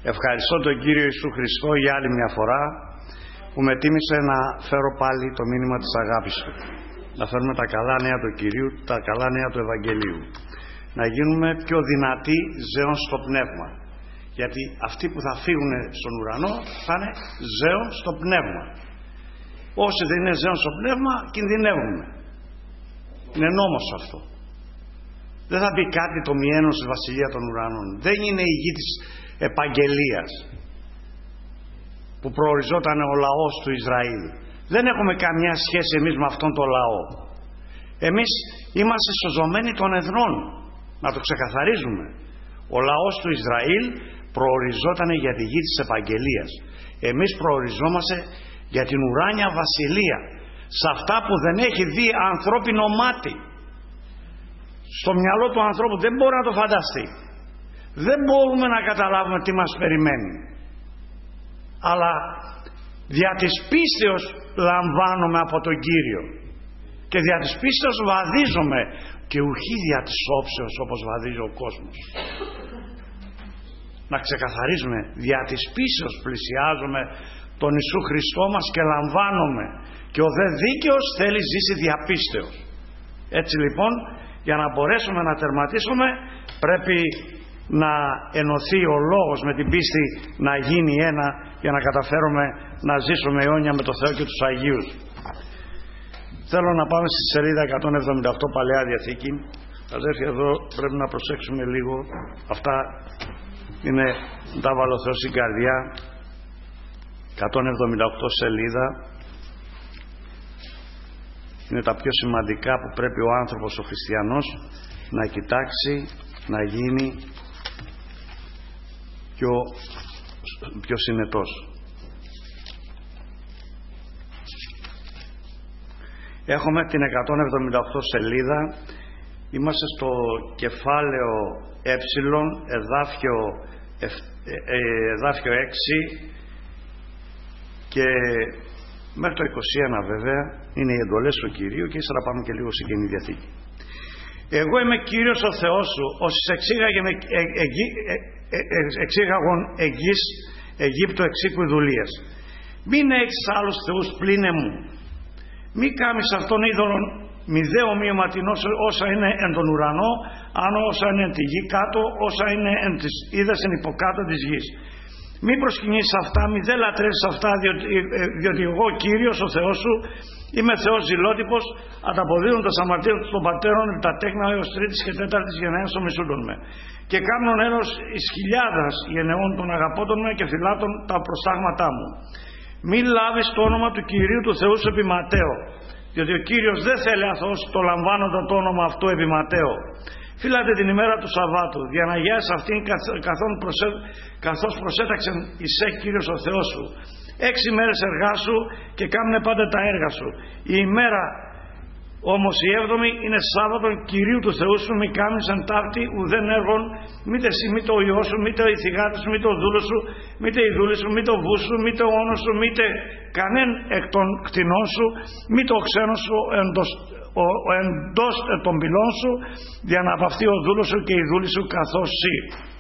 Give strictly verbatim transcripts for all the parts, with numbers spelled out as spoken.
Ευχαριστώ τον Κύριο Ιησού Χριστό για άλλη μια φορά που με τίμησε να φέρω πάλι το μήνυμα της αγάπης Του. Να φέρουμε τα καλά νέα του Κυρίου, τα καλά νέα του Ευαγγελίου. Να γίνουμε πιο δυνατοί ζέων στο πνεύμα. Γιατί αυτοί που θα φύγουν στον ουρανό θα είναι ζέων στο πνεύμα. Όσοι δεν είναι ζέων στο πνεύμα κινδυνεύουμε. Είναι νόμος αυτό. Δεν θα πει κάτι το μιένο στη βασιλεία των ουρανών. Δεν είναι η γη της επαγγελίας που προοριζόταν ο λαός του Ισραήλ. Δεν έχουμε καμιά σχέση εμείς με αυτόν τον λαό. Εμείς είμαστε σωζωμένοι των εθνών. Να το ξεκαθαρίζουμε. Ο λαός του Ισραήλ προοριζόταν για τη γη της επαγγελίας. Εμείς προοριζόμαστε για την ουράνια βασιλεία. Σε αυτά που δεν έχει δει ανθρώπινο μάτι. Στο μυαλό του ανθρώπου δεν μπορεί να το φανταστεί. Δεν μπορούμε να καταλάβουμε τι μας περιμένει. Αλλά δια της πίστεως λαμβάνουμε από τον Κύριο. Και δια της πίστεως βαδίζουμε. Και ουχή δια της όψεως όπως βαδίζει ο κόσμος. Να ξεκαθαρίζουμε. Δια της πίστεως πλησιάζουμε τον Ιησού Χριστό μας και λαμβάνουμε. Και ο δε δίκαιος θέλει ζήσει δια πίστεως. Έτσι λοιπόν, για να μπορέσουμε να τερματίσουμε πρέπει να ενωθεί ο λόγος με την πίστη, να γίνει ένα, για να καταφέρουμε να ζήσουμε αιώνια με το Θεό και τους Αγίους. Θέλω να πάμε στη σελίδα εκατόν εβδομήντα οκτώ Παλαιά Διαθήκη. Αδέρφια, εδώ πρέπει να προσέξουμε λίγο. Αυτά είναι, τα βάλω Θεό στην καρδιά. εκατόν εβδομήντα οκτώ σελίδα. Είναι τα πιο σημαντικά που πρέπει ο άνθρωπος, ο χριστιανός, να κοιτάξει, να γίνει πιο, πιο συνετός. Έχουμε την εκατόν εβδομήντα οκτώ σελίδα. Είμαστε στο κεφάλαιο ε, εδάφιο, ε, ε, εδάφιο έξι και μέχρι το είκοσι ένα βέβαια είναι οι εντολές του Κυρίου και ύστερα πάμε και λίγο στην Καινή Διαθήκη. Εγώ είμαι Κύριος ο Θεός σου, όσοι εξήγαγεν εξήγαγον εγγύς Αιγύπτου εξήκου δουλείας. Μην έχεις άλλους θεούς πλην εμού. Μη κάμεις αυτόν είδωλον μηδέ ομοιωματινός όσα είναι εν τον ουρανό, άνω όσα είναι εν τη γη κάτω, όσα είναι εν της είδας εν υποκάτω της γης. Μη προσκυνήσεις αυτά, μη δε λατρεύσεις αυτά, διότι, διότι εγώ Κύριος ο Θεός σου είμαι Θεός ζηλότυπος, ανταποδίδοντας αμαρτία των πατέρων τα τέκνα έως τρίτης και τέταρτης γενναίας των μισούντων με. Και κάμνον ένος εις χιλιάδας γενεών των αγαπώτων με και φυλάτων τα προστάγματά μου. Μη λάβεις το όνομα του Κυρίου του Θεού σου επί Ματέο, διότι ο Κύριος δεν θέλει αθώος το λαμβάνοντα το όνομα αυτό επί Ματέο. Φύλατε την ημέρα του Σαββάτου, για να γιάσεις αυτήν προσέ, καθώς προσέταξεν εισέ Κύριος ο Θεός σου. Έξι μέρες εργάσου και κάμνε πάντα τα έργα σου. Η ημέρα όμως η έβδομη είναι Σάββατο Κυρίου του Θεού σου, μη κάμνεις εν ταύτη ουδέν έργων, μήτε εσύ, μήτε ο ιός σου, μήτε η θυγάτη σου, μήτε ο δούλος σου, μήτε η δούλη σου, μήτε ο βούς σου, μήτε ο όνος σου, μήτε κανέν εκ των κτηνών σου, μήτε ο ξένος σου εντός, ο, ο εντός των πυλών σου, για να βαφθεί ο δούλος σου και η δούλη σου καθώς σύ.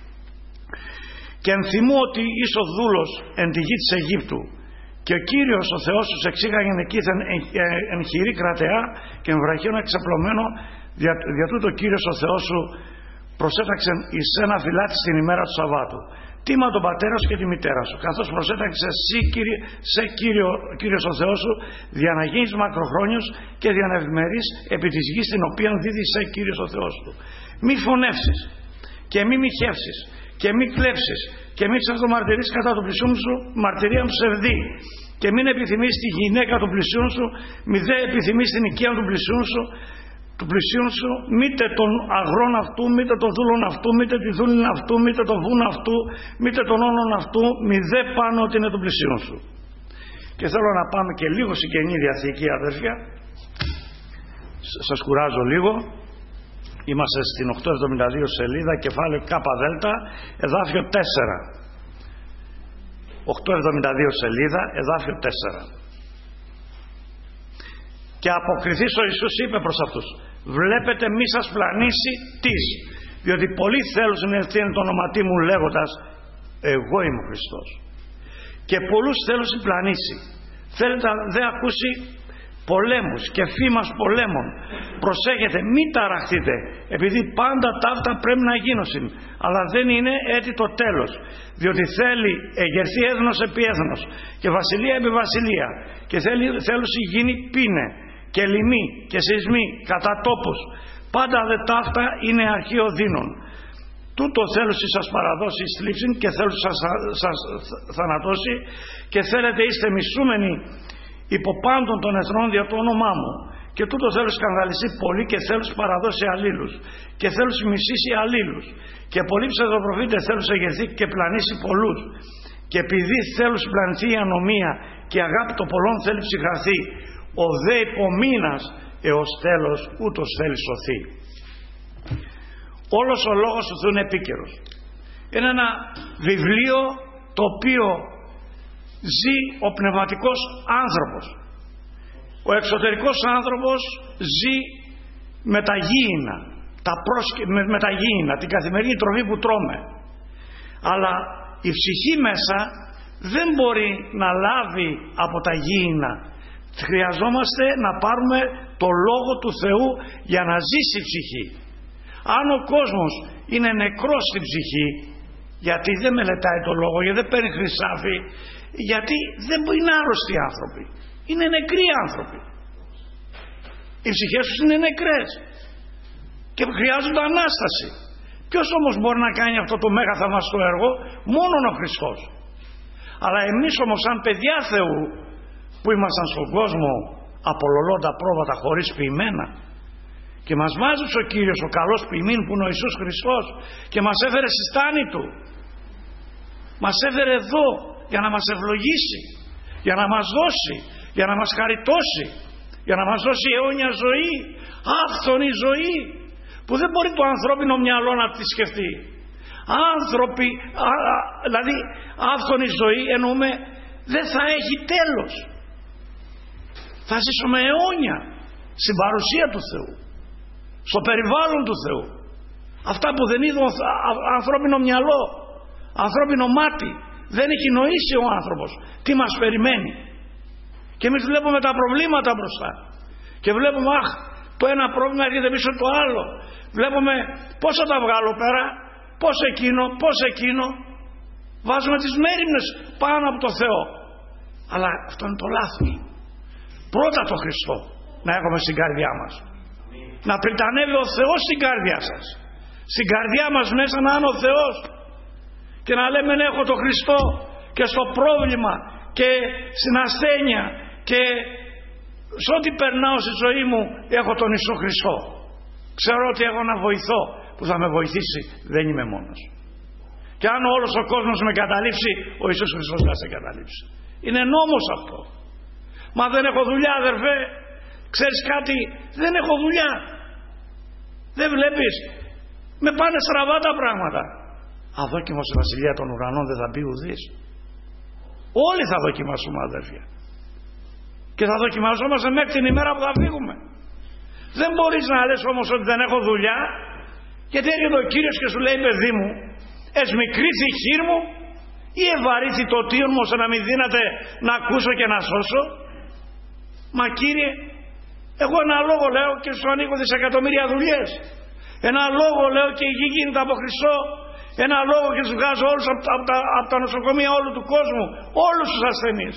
Και ενθυμώ ότι είσαι ο δούλος εν τη γη της Αιγύπτου. Και ο Κύριος ο Θεός σου εξήγαγεν εκείθεν εν χειρή κρατεά και εν βραχίων εξαπλωμένο, δια, δια τούτο ο Κύριος ο Θεός σου προσέταξεν εις ένα φυλάτι στην ημέρα του Σαββάτου. Τίμα τον πατέρα σου και τη μητέρα σου, καθώς προσέταξε εσύ κύριε, σε Κύριο, Κύριος ο Θεός σου, δια να γίνεις μακροχρόνιος και δια να ευημερείς επί της γης την οποία δίδει σε Κύριος ο Θεός του. Μη φωνεύσεις και μη μοιχεύσεις και μη κλέψεις και μην ψευτομαρτυρείς κατά του πλησίον σου μαρτυρία ψευδή και μην επιθυμείς τη γυναίκα του πλησίον σου, μη δε επιθυμείς την οικία του πλησίον σου, του πλησίον σου, μήτε τον αγρόν αυτού, μήτε τον δούλον αυτού, μήτε τη δούλην αυτού, μήτε τον βούν αυτού, μήτε τον όνον αυτού, μη δε πάνω ότι είναι του πλησίον σου. Και θέλω να πάμε και λίγο στην Καινή Διαθήκη, αδέρφια. Σας κουράζω λίγο. Είμαστε στην οκτακόσια εβδομήντα δύο σελίδα, κεφάλαιο ΚΔ, εδάφιο τέσσερα. οκτακόσια εβδομήντα δύο σελίδα, εδάφιο τέσσερα. Και αποκριθείς ο Ιησούς είπε προς αυτούς, βλέπετε μη σας πλανήσει τις, διότι πολλοί θέλουν να ευθύνουν το όνομα μου λέγοντας, Εγώ είμαι ο Χριστός. Και πολλούς θέλω συμπλανήσει. Θέλετε να δεν ακούσει πολέμους και φήμας πολέμων. Προσέχετε, μην ταραχτείτε, επειδή πάντα ταύτα πρέπει να γίνωσιν, αλλά δεν είναι έτσι το τέλος, διότι θέλει εγερθεί έθνος επί έθνος και βασιλεία επί βασιλεία, και θέλει, θέλουσι γίνει πίνε και λοιμοί και σεισμοί κατά τόπους. Πάντα δε ταύτα είναι αρχείο δίνων. Τούτο θέλουσι σας παραδώσει θλίψην και θέλουσι σας, σας θανατώσει, και θέλετε είστε μισούμενοι υπό πάντων των εθνών δια το όνομά μου, και τούτο θέλω σκανδαλιστεί πολύ και θέλω παραδώσει αλλήλους, και θέλω μισήσει αλλήλους, και πολλοί ψευδοπροφήτες θέλω εγερθεί και πλανήσει πολλούς, και επειδή θέλω πλανηθεί η ανομία και η αγάπη των πολλών θέλει ψυχραθεί, ο δε υπομείνας έως τέλος ούτως θέλει σωθεί. Όλος ο λόγος του Θεού είναι επίκαιρος. Είναι ένα βιβλίο το οποίο ζει ο πνευματικός άνθρωπος. Ο εξωτερικός άνθρωπος ζει με τα γήινα, τα πρόσκε, με, με τα γήινα, την καθημερινή τροφή που τρώμε. Αλλά η ψυχή μέσα δεν μπορεί να λάβει από τα γήινα. Χρειαζόμαστε να πάρουμε το Λόγο του Θεού για να ζήσει η ψυχή. Αν ο κόσμος είναι νεκρός στην ψυχή, γιατί δεν μελετάει το Λόγο, γιατί δεν παίρνει χρυσάφι, γιατί δεν είναι άρρωστοι άνθρωποι, είναι νεκροί άνθρωποι. Οι ψυχές τους είναι νεκρές και χρειάζονται Ανάσταση. Ποιος όμως μπορεί να κάνει αυτό το μέγα θαυμαστό έργο? Μόνον ο Χριστός. Αλλά εμείς όμως σαν παιδιά Θεού που ήμασταν στον κόσμο απολωλώντα πρόβατα χωρίς ποιημένα, και μας βάζει ο Κύριος ο καλός ποιημήν που είναι ο Ιησούς Χριστός και μας έφερε στη στάνη Του, μας έφερε εδώ για να μας ευλογήσει, για να μας δώσει, για να μας χαριτώσει, για να μας δώσει αιώνια ζωή, άφθονη ζωή που δεν μπορεί το ανθρώπινο μυαλό να τη σκεφτεί. Άνθρωποι, α, α, δηλαδή άφθονη ζωή εννοούμε δεν θα έχει τέλος, θα ζήσουμε αιώνια στην παρουσία του Θεού, στο περιβάλλον του Θεού. Αυτά που δεν είδε ανθρώπινο μυαλό, ανθρώπινο μάτι, δεν έχει νοήσει ο άνθρωπος τι μας περιμένει. Και εμείς βλέπουμε τα προβλήματα μπροστά και βλέπουμε αχ, το ένα πρόβλημα έρχεται πίσω το άλλο, βλέπουμε πώς θα τα βγάλω πέρα, πώς εκείνο, πώς εκείνο, βάζουμε τις μέριμνες πάνω από το Θεό. Αλλά αυτό είναι το λάθος. Πρώτα το Χριστό να έχουμε στην καρδιά μας, να πριτανεύει ο Θεός στην καρδιά σας, στην καρδιά μας μέσα να είναι ο Θεός, και να λέμε ναι, έχω το Χριστό και στο πρόβλημα και στην ασθένεια και σε ό,τι περνάω στη ζωή μου έχω τον Ιησού Χριστό. Ξέρω ότι έχω ένα βοηθό που θα με βοηθήσει, δεν είμαι μόνος. Και αν όλος ο κόσμος με καταλήψει, ο Ιησούς Χριστός θα σε καταλήψει. Είναι νόμος αυτό. Μα δεν έχω δουλειά, αδερφέ, ξέρεις κάτι, δεν έχω δουλειά, δεν βλέπεις, με πάνε στραβά τα πράγματα. Αδόκιμος η βασιλεία των ουρανών δεν θα μπει ουδής. Όλοι θα δοκιμάσουμε, αδέρφια, και θα δοκιμαζόμαστε μέχρι την ημέρα που θα φύγουμε. Δεν μπορείς να λες όμως ότι δεν έχω δουλειά, γιατί έρχεται ο Κύριος και σου λέει, παιδί μου, εσμικρήθη η χείρ μου ή ευαρύθη το τίον μου ώστε να μην δύναται να ακούσω και να σώσω? Μα Κύριε, εγώ ένα λόγο λέω και σου ανοίγω δισεκατομμύρια δουλειές, ένα λόγο λέω και η γη γίνεται από χρυσό, ένα λόγο και σου βγάζω όλους από, από, τα, από τα νοσοκομεία όλου του κόσμου, όλους τους ασθενείς.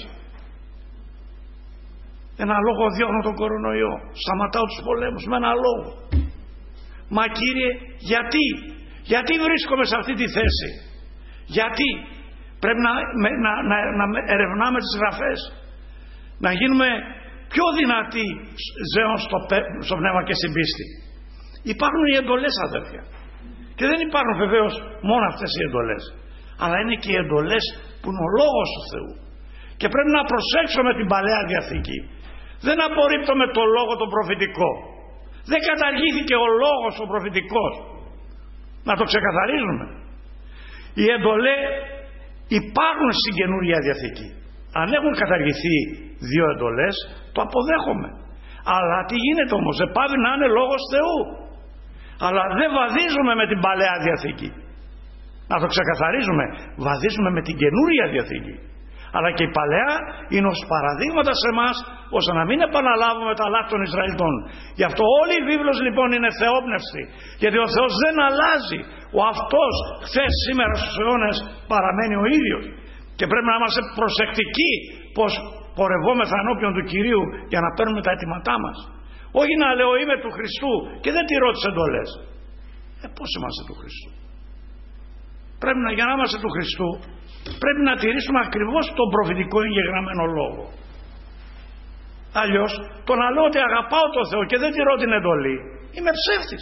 Ένα λόγο διώχνω τον κορονοϊό, σταματάω τους πολέμους με ένα λόγο. Μα Κύριε, γιατί, γιατί βρίσκομαι σε αυτή τη θέση? Γιατί πρέπει να, να, να, να ερευνάμε τις γραφές, να γίνουμε πιο δυνατοί ζέων στο, στο πνεύμα και στην πίστη. Υπάρχουν οι εντολές, αδέρφια, και δεν υπάρχουν βεβαίως μόνο αυτές οι εντολές, αλλά είναι και οι εντολές που είναι ο Λόγος του Θεού, και πρέπει να προσέξουμε την Παλαιά Διαθήκη. Δεν απορρίπτουμε το λόγο το προφητικό, δεν καταργήθηκε ο λόγος ο προφητικός, να το ξεκαθαρίζουμε. Οι εντολές υπάρχουν στην Καινούρια Διαθήκη. Αν έχουν καταργηθεί δύο εντολές, το αποδέχομαι, αλλά τι γίνεται όμως? Δεν πάβει να είναι λόγος Θεού. Αλλά δεν βαδίζουμε με την Παλαιά Διαθήκη. Να το ξεκαθαρίζουμε. Βαδίζουμε με την καινούρια Διαθήκη. Αλλά και η παλαιά είναι ως παραδείγματα σε εμάς, ώστε να μην επαναλάβουμε τα λάθη των Ισραηλιτών. Γι' αυτό όλη η βίβλος λοιπόν είναι θεόπνευστη. Γιατί ο Θεός δεν αλλάζει. Ο αυτός χθες, σήμερα, στους αιώνες παραμένει ο ίδιος. Και πρέπει να είμαστε προσεκτικοί πως πορευόμεθα ενώπιον του Κυρίου για να παίρνουμε τα αιτήματά μας. Όχι να λέω είμαι του Χριστού και δεν τηρώ τις εντολές. Ε, πώς είμαστε του Χριστού? Πρέπει να, για να είμαστε του Χριστού, πρέπει να τηρήσουμε ακριβώς τον προφητικό εγγεγραμμένο λόγο. Αλλιώς το να λέω ότι αγαπάω τον Θεό και δεν τηρώ την εντολή, είμαι ψεύτης.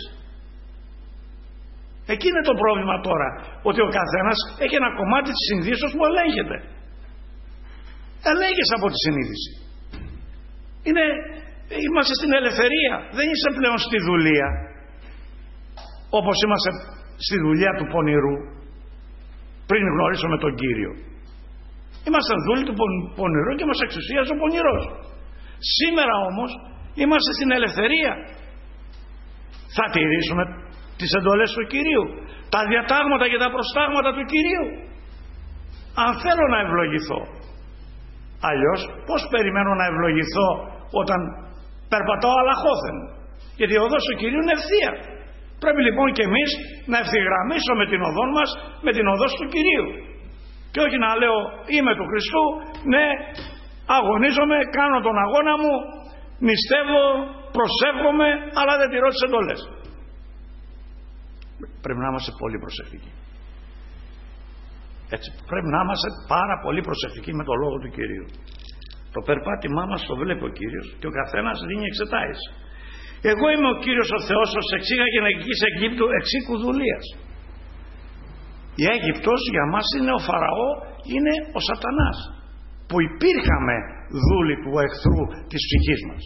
Εκεί είναι το πρόβλημα τώρα, ότι ο καθένας έχει ένα κομμάτι της συνείδησης που ελέγχεται. Ελέγχεσαι από τη συνείδηση. Είναι, είμαστε στην ελευθερία, δεν είσαι πλέον στη δουλεία όπως είμαστε στη δουλειά του πονηρού πριν γνωρίσουμε τον Κύριο. Είμαστε δούλοι του πονηρού και μας εξουσίαζε ο πονηρός. Σήμερα όμως είμαστε στην ελευθερία. Θα τηρήσουμε τις εντολές του Κυρίου, τα διατάγματα και τα προστάγματα του Κυρίου, αν θέλω να ευλογηθώ. Αλλιώς πώς περιμένω να ευλογηθώ όταν περπατάω αλαχώθεν? Γιατί η οδός του Κυρίου είναι ευθεία. Πρέπει λοιπόν και εμείς να ευθυγραμμίσουμε την οδό μας με την οδό του Κυρίου. Και όχι να λέω είμαι του Χριστού, ναι, αγωνίζομαι, κάνω τον αγώνα μου, νηστεύω, προσεύχομαι, αλλά δεν τηρώ τις εντολές. Πρέπει να είμαστε πολύ προσεκτικοί. Έτσι, πρέπει να είμαστε πάρα πολύ προσεκτικοί με το λόγο του Κυρίου. Το περπάτημά μας το βλέπει ο Κύριος και ο καθένας δίνει εξετάσεις. Εγώ είμαι ο Κύριος ο Θεός, ως εξήγαγε εκ Αιγύπτου εξήκου δουλείας. Η Αίγυπτος για μας είναι ο Φαραώ, είναι ο Σατανάς, που υπήρχαμε δούλοι του εχθρού της ψυχής μας.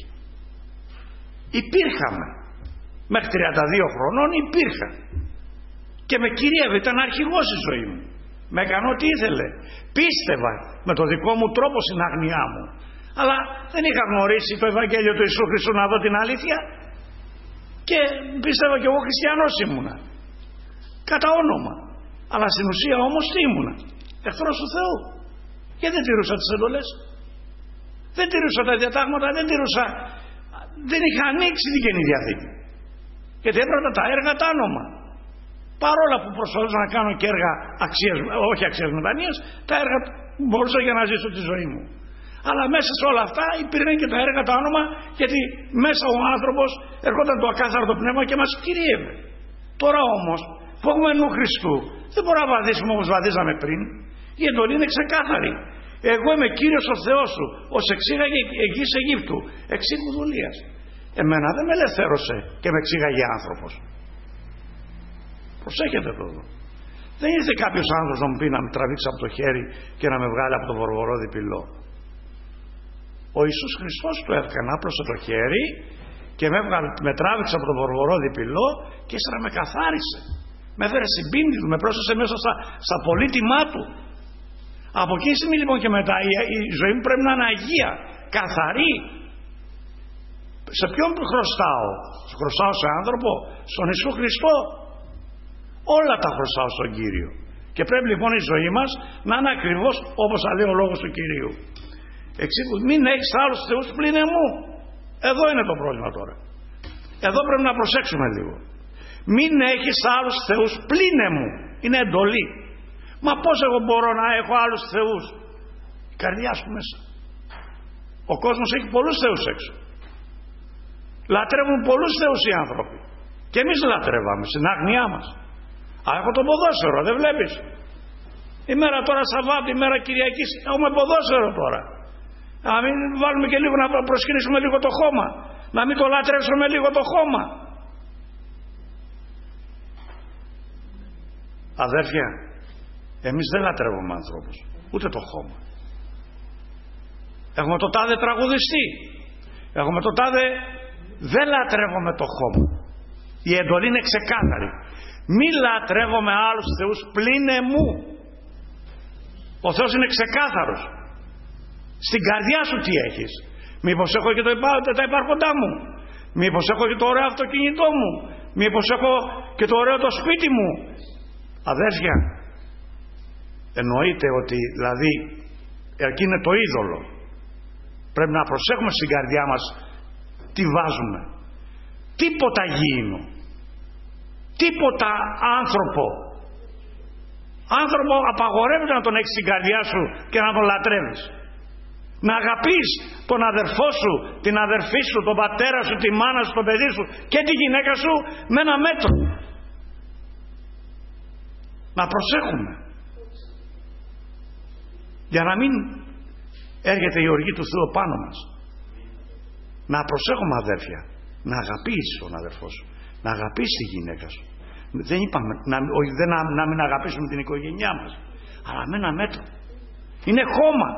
Υπήρχαμε. Μέχρι τριάντα δύο χρονών υπήρχα. Και με κυρίευε, ήταν αρχηγός η ζωή μου. Με έκανε ό,τι ήθελε. Πίστευα με το δικό μου τρόπο στην αγνιά μου. Αλλά δεν είχα γνωρίσει το Ευαγγέλιο του Ιησού Χριστού να δω την αλήθεια. Και πίστευα κι εγώ χριστιανός ήμουνα. Κατά όνομα. Αλλά στην ουσία όμως τι ήμουνα? Εχθρός του Θεού. Και δεν τηρούσα τις εντολές. Δεν τηρούσα τα διατάγματα, δεν τηρούσα. Δεν είχα ανοίξει την Καινή Διαθήκη. Γιατί έπρεπε τα έργα τα όνομα. Παρόλα που προσπαθούσα να κάνω και έργα αξίας, όχι αξίας μετανοίας, τα έργα μπορούσα για να ζήσω τη ζωή μου. Αλλά μέσα σε όλα αυτά υπήρχαν και τα έργα τα όνομα, γιατί μέσα ο άνθρωπος ερχόταν το ακάθαρτο πνεύμα και μας κυρίευε. Τώρα όμως που έχουμε νου Χριστού, δεν μπορούμε να βαδίσουμε όπως βαδίζαμε πριν. Η εντολή είναι ξεκάθαρη. Εγώ είμαι Κύριος ο Θεός σου, ως εξήγαγε γης Αιγύπτου, εξήκου δουλείας. Εμένα δεν με ελευθέρωσε και με εξήγαγε άνθρωπος. Προσέχετε το εδώ. Δεν ήρθε κάποιος άνθρωπος να μου πει να με τραβήξει από το χέρι και να με βγάλει από το βορβορόδι πυλό. Ο Ιησούς Χριστός το έκανε, άπλωσε το χέρι και με, έβγαλε, με τράβηξε από το βορβορόδι πυλό και ύστερα με καθάρισε. Με έφερε στην πίνη του, με πρόσθεσε μέσα στα, στα πολύτιμά του. Από εκείνη τη στιγμή λοιπόν και μετά η, η ζωή μου πρέπει να είναι αγία, καθαρή. Σε ποιον χρωστάω? Χρωστάω σε άνθρωπο? Στον Ιησού Χριστό. Όλα τα χρωστάω στον Κύριο. Και πρέπει λοιπόν η ζωή μας να είναι ακριβώς όπως θα λέει ο λόγος του Κυρίου. Εξήκου, μην έχεις άλλους θεούς πλην εμού. Εδώ είναι το πρόβλημα τώρα. Εδώ πρέπει να προσέξουμε λίγο. Μην έχεις άλλους θεούς πλην εμού. Είναι εντολή. Μα πώς εγώ μπορώ να έχω άλλους θεούς? Η καρδιά σου μέσα. Ο κόσμος έχει πολλούς θεούς έξω. Λατρεύουν πολλούς θεούς οι άνθρωποι. Και εμείς λατρεύαμε στην άγνοιά μας. Α, έχω το ποδόσφαιρο, δεν βλέπεις? Η μέρα τώρα Σαββάτου, η μέρα Κυριακής, έχουμε ποδόσφαιρο τώρα. Να μην βάλουμε και λίγο, να προσκυνήσουμε λίγο το χώμα. Να μην το λατρεύσουμε λίγο το χώμα. Αδέρφια, εμείς δεν λατρεύουμε ανθρώπους, ούτε το χώμα. Έχουμε το τάδε τραγουδιστή. Έχουμε το τάδε. Δεν λατρεύουμε το χώμα. Η εντολή είναι ξεκάθαρη. Μη λατρεύομαι άλλους θεούς πλην εμού. Ο Θεός είναι ξεκάθαρος. Στην καρδιά σου τι έχεις? Μήπως έχω και το υπά, τα υπάρχοντά μου? Μήπως έχω και το ωραίο αυτοκίνητό μου? Μήπως έχω και το ωραίο το σπίτι μου? Αδέρφια, εννοείται ότι δηλαδή εκεί είναι το είδωλο. Πρέπει να προσέχουμε στην καρδιά μας τι βάζουμε. Τίποτα γήινο, τίποτα άνθρωπο. Άνθρωπο απαγορεύεται να τον έχεις στην καρδιά σου και να τον λατρεύεις. Να αγαπείς τον αδερφό σου, την αδερφή σου, τον πατέρα σου, τη μάνα σου, τον παιδί σου και τη γυναίκα σου με ένα μέτρο. Να προσέχουμε. Για να μην έρχεται η οργή του Θεού πάνω μας. Να προσέχουμε, αδέρφια. Να αγαπήσεις τον αδερφό σου. Να αγαπήσεις τη γυναίκα σου. Δεν είπαμε να, όχι, δεν, να, να μην αγαπήσουμε την οικογένειά μας, αλλά με ένα μέτρο. Είναι χώμα.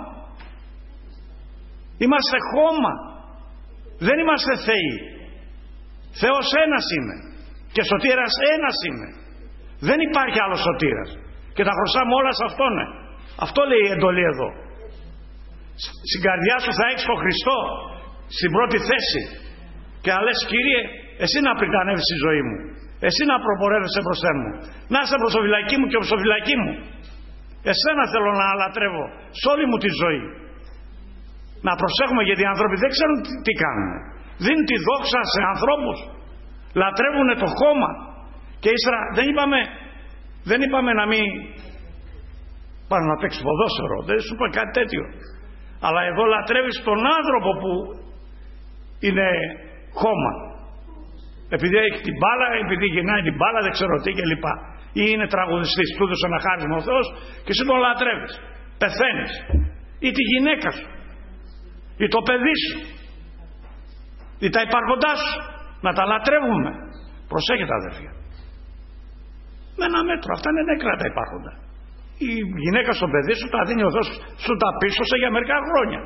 Είμαστε χώμα. Δεν είμαστε θεοί. Θεός ένας είναι και σωτήρας ένας είναι. Δεν υπάρχει άλλος σωτήρας και τα χρωστάμε όλα σε Αυτόν. Ναι. Αυτό λέει η εντολή εδώ. Στην καρδιά σου θα έχεις τον Χριστό στην πρώτη θέση και να λες, Κύριε, εσύ να πριτανεύεις τη ζωή μου, εσύ να προπορεύεσαι μπροστά μου, να είσαι προσοφυλακή μου και προσοφυλακή μου. Εσένα θέλω να λατρεύω σε όλη μου τη ζωή. Να προσέχουμε, γιατί οι άνθρωποι δεν ξέρουν τι, τι κάνουν. Δίνουν τη δόξα σε ανθρώπους, λατρεύουν το χώμα. Και ύστερα δεν είπαμε, δεν είπαμε να μην πάνε να παίξει ποδόσφαιρο, δεν σου είπα κάτι τέτοιο. Αλλά εδώ λατρεύεις τον άνθρωπο που είναι χώμα, επειδή έχει την μπάλα, επειδή γεννάει την μπάλα, δεν ξέρω τι κλπ. Ή είναι τραγουδιστής, του έδωσε ένα χάρισμα ο Θεός και εσύ τον λατρεύεις. Πεθαίνεις. Ή τη γυναίκα σου, ή το παιδί σου, ή τα υπάρχοντά σου. Να τα λατρεύουμε. Προσέχετε, αδερφιά. Με ένα μέτρο. Αυτά είναι νεκρά τα υπάρχοντα. Η γυναίκα στο παιδί σου τα δίνει ο Θεός, σου τα πίστωσε για μερικά χρόνια.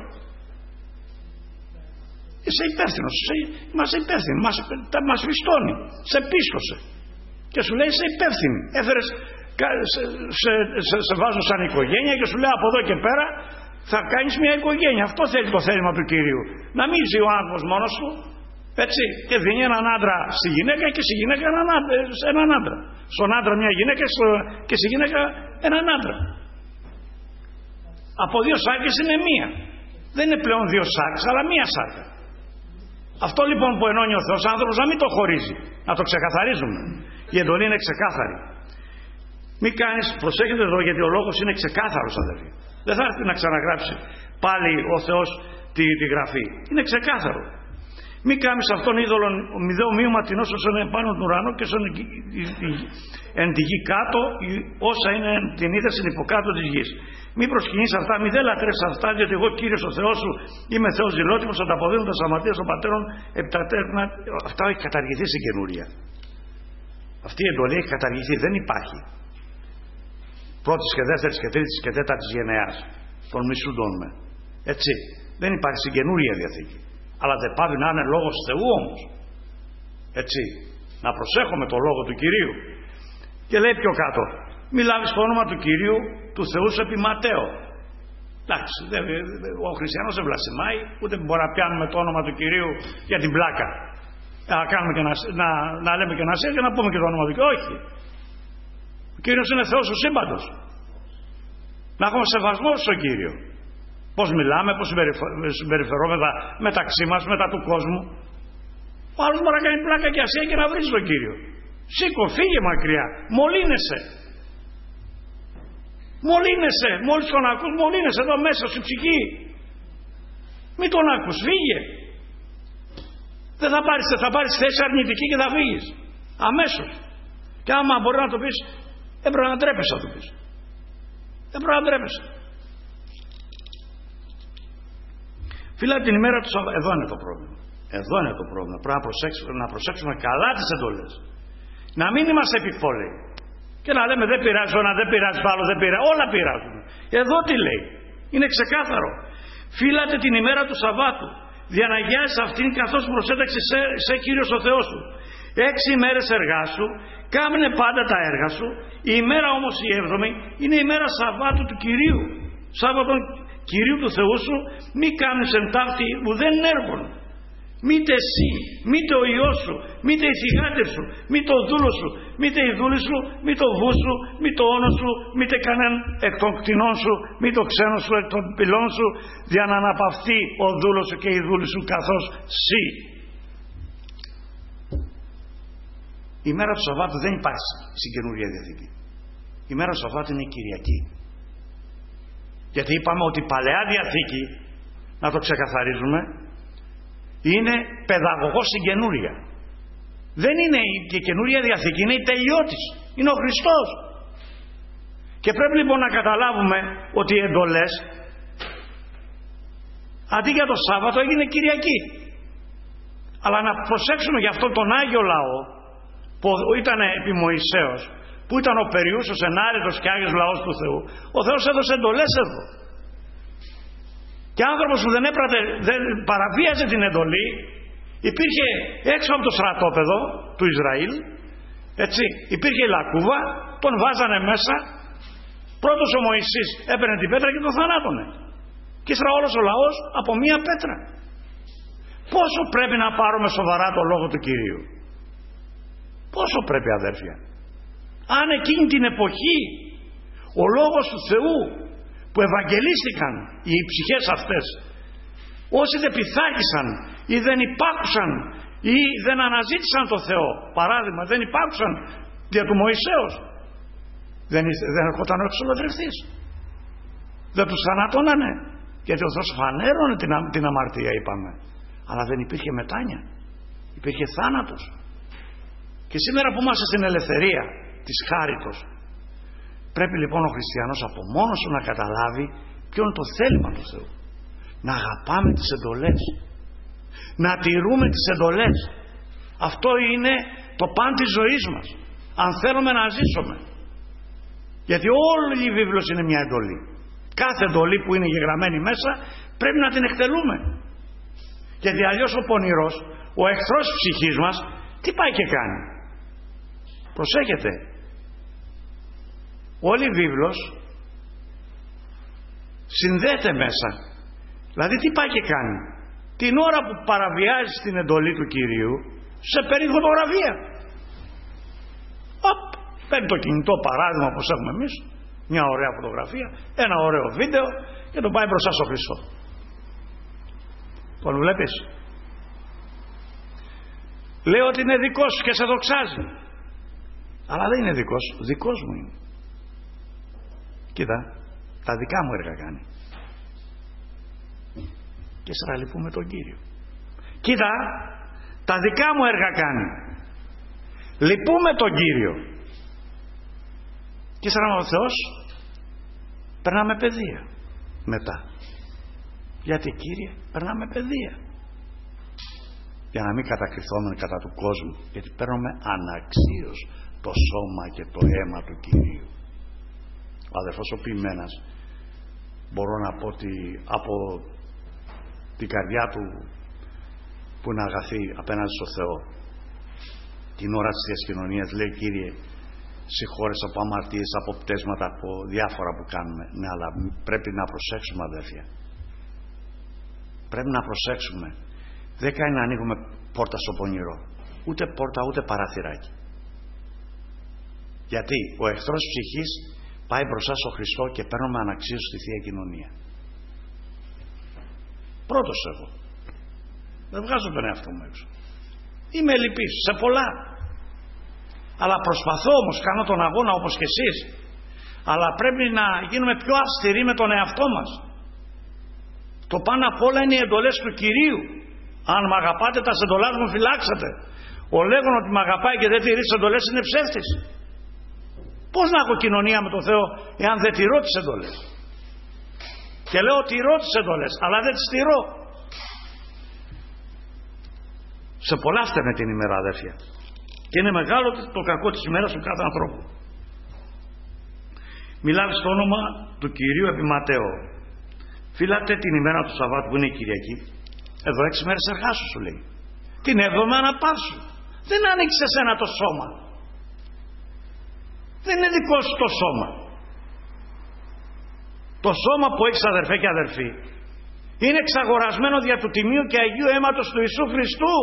Είσαι υπεύθυνος, είσαι, είμαστε υπεύθυνοι, μας, μας πιστώνει, σε πίστωσε και σου λέει είσαι υπεύθυνη, έφερες, σε, σε, σε, σε βάζω σαν οικογένεια και σου λέει από εδώ και πέρα θα κάνεις μια οικογένεια. Αυτό θέλει το θέλημα του Κυρίου, να μην ζει ο άνθρωπος μόνος του, έτσι, και δίνει έναν άντρα στη γυναίκα και στη γυναίκα έναν άντρα, σε έναν άντρα, στον άντρα μια γυναίκα και στη γυναίκα έναν άντρα. Από δύο σάρκες είναι μία, δεν είναι πλέον δύο σάρκες αλλά μία σάρκα. Αυτό λοιπόν που ενώνει ο Θεός άνθρωπος να μην το χωρίζει, να το ξεκαθαρίζουμε. Η εντολή είναι ξεκάθαρη. Μην κάνεις, προσέχετε εδώ γιατί ο λόγος είναι ξεκάθαρος, αδερφοί. Δεν θα έρθει να ξαναγράψει πάλι ο Θεός τη, τη γραφή. Είναι ξεκάθαρο. Μην κάνεις αυτόν είδωλον μηδέο μείωμα την όσο είναι πάνω του ουρανού και στον εν τη γη κάτω, όσα είναι την είδες στην υποκάτω της γης. Μην προσκυνείς αυτά, μην δεν λατρεύεις αυτά, διότι εγώ Κύριος ο Θεός σου είμαι Θεός δηλότιμος, ανταποδίδουν τα σαμαρτίας των πατέρων επί τα τέρνα. Αυτά έχει καταργηθεί στην καινούρια. Αυτή η εντολή έχει καταργηθεί, δεν υπάρχει. Πρώτης και δεύτερης και τρίτης και τέταρτης γενεάς των μισούντων με. Έτσι. Δεν υπάρχει στην καινούρια διαθήκη. Αλλά δεν πάβει να είναι λόγος Θεού όμως. Έτσι. Να προσέχουμε το λόγο του Κυρίου. Και λέει πιο κάτω, μη λάβεις το όνομα του Κυρίου του Θεού σου επί Ματέο. Εντάξει, ο χριστιανός δεν βλασιμάει, ούτε μπορεί να πιάνουμε το όνομα του Κυρίου για την πλάκα. Να, κάνουμε και να, να, να λέμε και να σύρει και να πούμε και το όνομα του Κυρίου. Όχι. Ο Κύριος είναι Θεός του σύμπαντος. Να έχουμε σεβασμό στον Κύριο. Πώς μιλάμε, πώς συμπεριφερόμεθα μεταξύ μας, μετά του κόσμου. Ο άλλος μπορεί να κάνει πλάκα και ασία και να βρει τον Κύριο. Σήκω, φύγε μακριά, μολύνεσαι. Μολύνεσαι, μόλις τον ακούς, μολύνεσαι εδώ μέσα στη ψυχή. Μην τον ακούς, φύγε. Δεν θα πάρεις, θα πάρεις θέση αρνητική και θα φύγεις. Αμέσως. Και άμα μπορεί να το πεις, έπρεπε να ντρέπεσαι να το πεις. Έπρεπε να ντρέπεσαι. Φίλα, την ημέρα του Σαββατού, εδώ είναι το πρόβλημα. Εδώ είναι το πρόβλημα. Πρέπει να προσέξουμε, να προσέξουμε καλά τις εντολές. Να μην είμαστε επιπόλαιοι. Και να λέμε δεν πειράζει ένα, δεν πειράζει το άλλο, δεν πειράζει. Όλα πειράζουν. Εδώ τι λέει. Είναι ξεκάθαρο. Φύλατε την ημέρα του Σαββάτου. Διαναγιάζεις αυτήν καθώς προσέταξε σε, σε Κύριος ο Θεός σου. Έξι ημέρες εργάσου, κάμνε πάντα τα έργα σου. Η ημέρα όμως η έβδομη είναι η ημέρα Σαββάτου του Κυρίου. Σάββατον Κυρίου του Θεού σου, μη κάνεις εν ταύτη ουδέν έργων. Μήτε εσύ, μήτε ο ιός σου, μήτε η θυγάτη σου, μήτε ο δούλος σου, μήτε η δούλη σου, μήτε ο βούς σου, μήτε ο όνος σου, μήτε κανέναν εκ των κτηνών σου, μήτε ο ξένος σου εκ των πυλών σου, για να αναπαυθεί ο δούλος σου και η δούλη σου καθώς σύ. Η μέρα του Σαββάτου δεν υπάρχει στην Καινούργια Διαθήκη. Η μέρα του Σαββάτου είναι η Κυριακή. Γιατί είπαμε ότι η Παλαιά Διαθήκη, να το ξεκαθαρίζουμε, είναι παιδαγωγός στην Καινούρια. Δεν είναι η Καινούρια Διαθήκη, είναι η τελειώτης. Είναι ο Χριστός. Και πρέπει λοιπόν να καταλάβουμε ότι οι εντολές αντί για το Σάββατο έγινε Κυριακή. Αλλά να προσέξουμε για αυτόν τον Άγιο Λαό που ήταν επί Μωυσέως, που ήταν ο περιούσος, ενάρετος και Άγιος Λαός του Θεού. Ο Θεός έδωσε εντολές εδώ. Και άνθρωπος που δεν έπρατε, δεν παραβίαζε την εντολή, υπήρχε έξω από το στρατόπεδο του Ισραήλ, έτσι, υπήρχε η λακκούβα, τον βάζανε μέσα, πρώτος ο Μωυσής έπαιρνε την πέτρα και τον θανάτωνε. Και ύστερα όλος ο λαός από μία πέτρα. Πόσο πρέπει να πάρουμε σοβαρά το λόγο του Κυρίου? Πόσο πρέπει, αδέρφια? Αν εκείνη την εποχή ο λόγος του Θεού που ευαγγελίστηκαν οι ψυχές αυτές, όσοι δεν πειθάρχησαν ή δεν υπάκουσαν ή δεν αναζήτησαν το Θεό, παράδειγμα δεν υπάκουσαν δια του Μωυσέως, δεν, δεν ερχόταν ο εξολοθρευτής, δεν τους θανατώνανε, γιατί ο Θεός φανέρωνε την, την αμαρτία, είπαμε, αλλά δεν υπήρχε μετάνοια, υπήρχε θάνατος. Και σήμερα που είμαστε στην ελευθερία της χάριτος, πρέπει λοιπόν ο χριστιανός από μόνος του να καταλάβει ποιο είναι το θέλημα του Θεού. Να αγαπάμε τις εντολές, να τηρούμε τις εντολές. Αυτό είναι το παν της ζωής μας, αν θέλουμε να ζήσουμε. Γιατί όλη η βίβλος είναι μια εντολή. Κάθε εντολή που είναι γεγραμμένη μέσα πρέπει να την εκτελούμε. Γιατί αλλιώς ο πονηρός, ο εχθρός της ψυχής μας, τι πάει και κάνει? Προσέχετε, όλη η βίβλος συνδέεται μέσα. Δηλαδή τι πάει και κάνει? Την ώρα που παραβιάζεις την εντολή του Κυρίου, σε παίρνει φωτογραφία. Οπ, παίρνει το κινητό, παράδειγμα όπως έχουμε εμείς, μια ωραία φωτογραφία, ένα ωραίο βίντεο και τον πάει μπροστά στο Χριστό. Τον βλέπεις? Λέω ότι είναι δικός σου και σε δοξάζει, αλλά δεν είναι δικός σου, δικός μου είναι. Κοίτα, τα δικά μου έργα κάνει και σαραλυπούμε τον Κύριο. Κοίτα, τα δικά μου έργα κάνει, λυπούμε τον Κύριο. Και ύστερα ο Θεός περνάμε παιδεία μετά. Γιατί, Κύριε, περνάμε παιδεία για να μην κατακριθούμε κατά του κόσμου, γιατί παίρνουμε αναξίως το σώμα και το αίμα του Κυρίου. Ο αδερφός ο ποιημένας, μπορώ να πω ότι από την καρδιά του που είναι αγαθή απέναντι στο Θεό, την ώρα της Θείας Κοινωνίας λέει, Κύριε, συγχώρεσα από αμαρτίες, από πτέσματα, από διάφορα που κάνουμε. Ναι, αλλά πρέπει να προσέξουμε, αδέρφια. Πρέπει να προσέξουμε. Δεν κάνει να ανοίγουμε πόρτα στο πονηρό, ούτε πόρτα ούτε παραθυράκι. Γιατί ο εχθρός της ψυχής πάει μπροστά στο Χριστό και παίρνουμε αναξίως στη Θεία Κοινωνία. Πρώτος εγώ. Δεν βγάζω τον εαυτό μου έξω. Είμαι λυπής σε πολλά. Αλλά προσπαθώ όμως, κάνω τον αγώνα όπως και εσείς. Αλλά πρέπει να γίνουμε πιο αυστηροί με τον εαυτό μας. Το πάνω απ' όλα είναι οι εντολές του Κυρίου. Αν μ' αγαπάτε, τα εντολάς μου φυλάξατε. Ο λέγον ότι μ' αγαπάει και δεν τηρεί τις εντολές είναι ψεύτης. Πώς να έχω κοινωνία με τον Θεό εάν δεν τηρώ τις εντολές? Και λέω τηρώ τις εντολές, αλλά δεν τις τηρώ. Σε πολλά φταίνε την ημέρα, αδέρφια. Και είναι μεγάλο το κακό της ημέρας του κάθε ανθρώπου. Μιλάμε στο όνομα του Κυρίου επί Ματέο. Φύλατε την ημέρα του Σαββάτου που είναι η Κυριακή. Εδώ έξι μέρες εργάσου, σου λέει. Την έβδομη αναπαύσου. Δεν άνοιξε εσένα το σώμα. Δεν είναι δικό σου το σώμα. Το σώμα που έχεις, αδερφέ και αδερφοί, Είναι εξαγορασμένο δια του τιμίου και Αγίου αίματος του Ιησού Χριστού.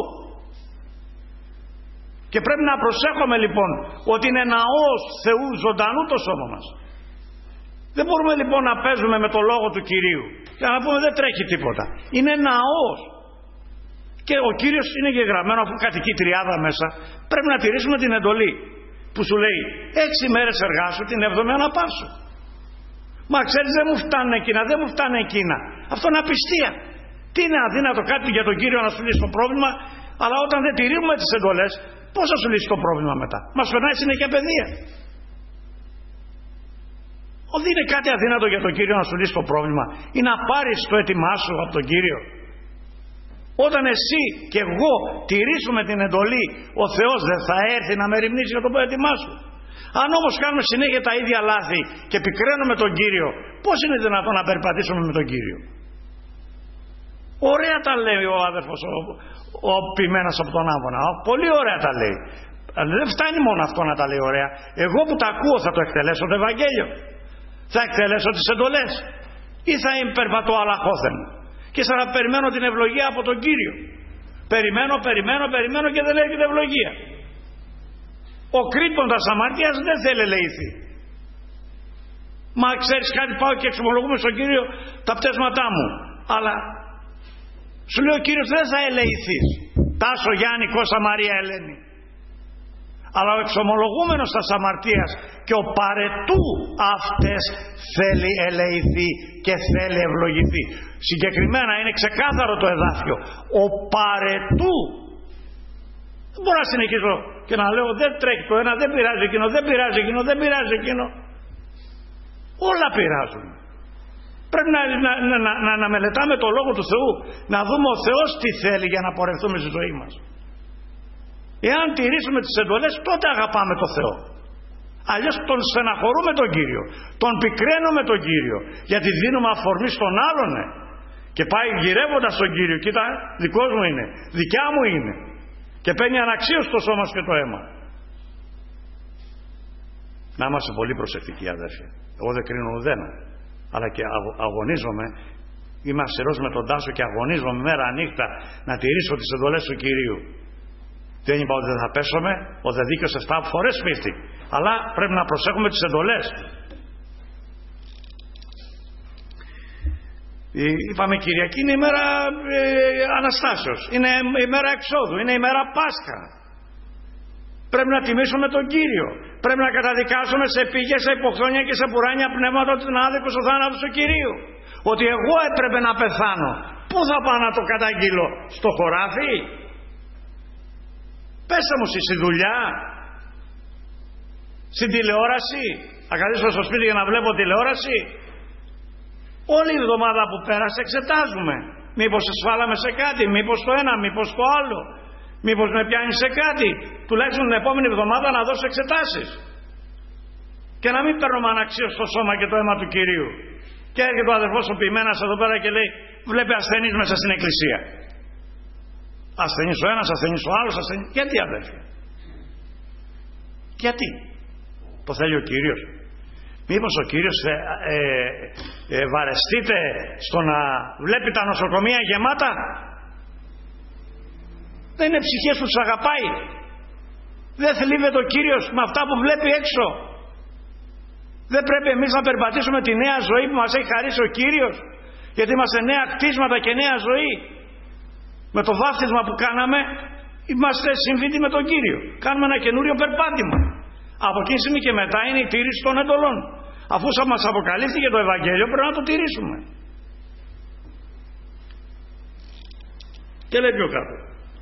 Και πρέπει να προσέχουμε λοιπόν ότι είναι ναός Θεού ζωντανού το σώμα μας. Δεν μπορούμε λοιπόν να παίζουμε με το λόγο του Κυρίου και να πούμε δεν τρέχει τίποτα. Είναι ναός. Και ο Κύριος είναι γεγραμμένο, αφού κατοικεί τριάδα μέσα, πρέπει να τηρήσουμε την εντολή που σου λέει έξι μέρες εργάσου, την έβδομη αναπάσου. Μα ξέρεις, δεν μου φτάνουν εκείνα, δεν μου φτάνουν εκείνα. Αυτό είναι απιστία. Τι είναι αδύνατο κάτι για τον Κύριο να σου λύσει το πρόβλημα, αλλά όταν δεν τηρούμε τις εντολές, πώς θα σου λύσει το πρόβλημα μετά? Μας περνάει συνέχεια παιδεία. Ότι είναι κάτι αδύνατο για τον Κύριο να σου λύσει το πρόβλημα ή να πάρεις το έτοιμά σου από τον Κύριο. Όταν εσύ και εγώ τηρήσουμε την εντολή, ο Θεός δεν θα έρθει να με ρημνήσει για το έτοιμά σου. Αν όμως κάνουμε συνέχεια τα ίδια λάθη και πικραίνουμε τον Κύριο, πώς είναι δυνατόν να περπατήσουμε με τον Κύριο? Ωραία τα λέει ο άδερφος ο, ο ποιμένας από τον Άμβονα. Πολύ ωραία τα λέει. Δεν φτάνει μόνο αυτό να τα λέει ωραία. Εγώ που τα ακούω θα το εκτελέσω το Ευαγγέλιο. Θα εκτελέσω τις εντολές ή θα περπατώ αλαχώθεν και θα περιμένω την ευλογία από τον Κύριο? Περιμένω, περιμένω, περιμένω και δεν έρχεται ευλογία. Ο κρύπτοντας αμαρτίας δεν θέλει ελεηθεί. Μα ξέρεις κάτι, πάω και εξομολογούμε στον Κύριο τα πτέσματά μου, αλλά σου λέει ο Κύριος δεν θα ελεηθείς. Τάσο, Γιάννη, Κώστα, Μαρία, Ελένη. Αλλά ο εξομολογούμενος της αμαρτίας και ο παρετού αυτές θέλει ελεηθεί και θέλει ευλογηθεί. Συγκεκριμένα είναι ξεκάθαρο το εδάφιο. Ο παρετού. Δεν μπορώ να συνεχίσω και να λέω δεν τρέχει το ένα, δεν πειράζει εκείνο, δεν πειράζει εκείνο, δεν πειράζει εκείνο. Όλα πειράζουν. Πρέπει να, να, να, να, να, να μελετάμε το Λόγο του Θεού, να δούμε ο Θεός τι θέλει για να πορευτούμε στη ζωή μας. Εάν τηρήσουμε τις εντολές, τότε αγαπάμε τον Θεό. Αλλιώς τον στεναχωρούμε τον Κύριο, τον πικραίνουμε τον Κύριο, γιατί δίνουμε αφορμή στον άλλον. Ναι. Και πάει γυρεύοντας τον Κύριο, κοίτα, δικός μου είναι, δικιά μου είναι. Και παίρνει αναξίως το σώμα και το αίμα. Να είμαστε πολύ προσεκτικοί, αδέρφια. Εγώ δεν κρίνω ουδένα, αλλά και αγωνίζομαι. Είμαι αυστηρός με τον Τάσο και αγωνίζομαι μέρα νύχτα να τηρήσω τις εντολές του Κυρίου. Δεν είπα ότι δεν θα πέσουμε, ο δε δίκαιος εφτά φορές πίστη. Αλλά πρέπει να προσέχουμε τις εντολές. Είπαμε Κυριακή είναι η μέρα ε, Αναστάσεως, είναι η μέρα εξόδου, είναι η μέρα Πάσχα. Πρέπει να τιμήσουμε τον Κύριο. Πρέπει να καταδικάσουμε σε πηγές, σε υποχθόνια και σε πουράνια πνεύματα ότι είναι άδικος ο θάνατος του Κυρίου. Ότι εγώ έπρεπε να πεθάνω. Πού θα πάω να το καταγγείλω? Στο χωράφι? Πέστε μου, στη δουλειά, στην τηλεόραση? Θα καθίσω στο σπίτι για να βλέπω τηλεόραση? Όλη η εβδομάδα που πέρασε εξετάζουμε. Μήπως εσφάλαμε σε κάτι, μήπως το ένα, μήπως το άλλο, μήπως με πιάνει σε κάτι. Τουλάχιστον την επόμενη εβδομάδα να δώσω εξετάσεις. Και να μην παίρνω αναξίως το σώμα και το αίμα του Κυρίου. Και έρχεται ο αδερφός ο ποιημένας εδώ πέρα και λέει, βλέπει ασθενείς μέσα στην εκκλησία. Ασθενής ο ένας, ασθενής ο άλλος, ασθενής. Γιατί, αδέρφια? Γιατί? Το θέλει ο Κύριος? Μήπως ο Κύριος ε, ε, ε, βαρεστείτε στο να βλέπει τα νοσοκομεία γεμάτα? Δεν είναι ψυχές που τους αγαπάει? Δεν θλίβεται ο Κύριος με αυτά που βλέπει έξω? Δεν πρέπει εμείς να περπατήσουμε τη νέα ζωή που μας έχει χαρίσει ο Κύριος? Γιατί είμαστε νέα κτίσματα και νέα ζωή. Με το βάφτισμα που κάναμε είμαστε σύμφιτοι με τον Κύριο. Κάνουμε ένα καινούριο περπάτημα. Από εκείνη τη στιγμή και μετά είναι η τήρηση των εντολών. Αφού μας αποκαλύφθηκε το Ευαγγέλιο πρέπει να το τηρήσουμε. Και λέει πιο κάτω.